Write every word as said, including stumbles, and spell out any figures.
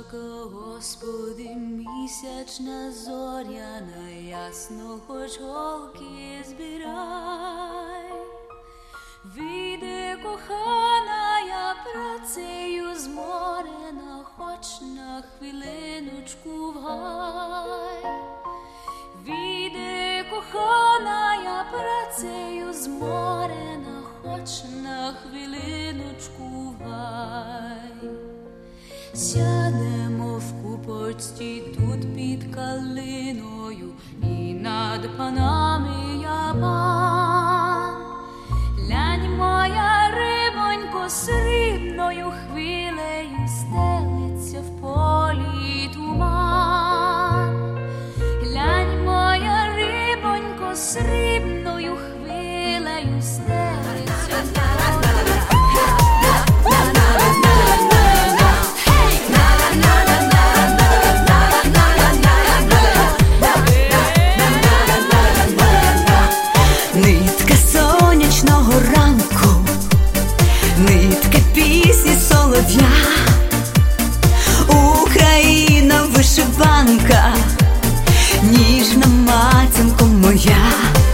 високо, Господи, місячна зоряна, ясно, хоч голки збирай. Вийди, кохана, я працею зморена, хоч на хвилиночку в гай. Вийди, кохана, я працею зморена, хоч на хвилиночку в гай. Сядемо в купочці тут під калиною, і над панами я пан. Глянь, моя рибонько, срібною хвилею стелиться в полі туман. Глянь, моя рибонько, срібною хвилею стелиться в полі. Нитка сонячного ранку, нитка пісні солов'я, Україна вишиванка, ніжна матінко моя.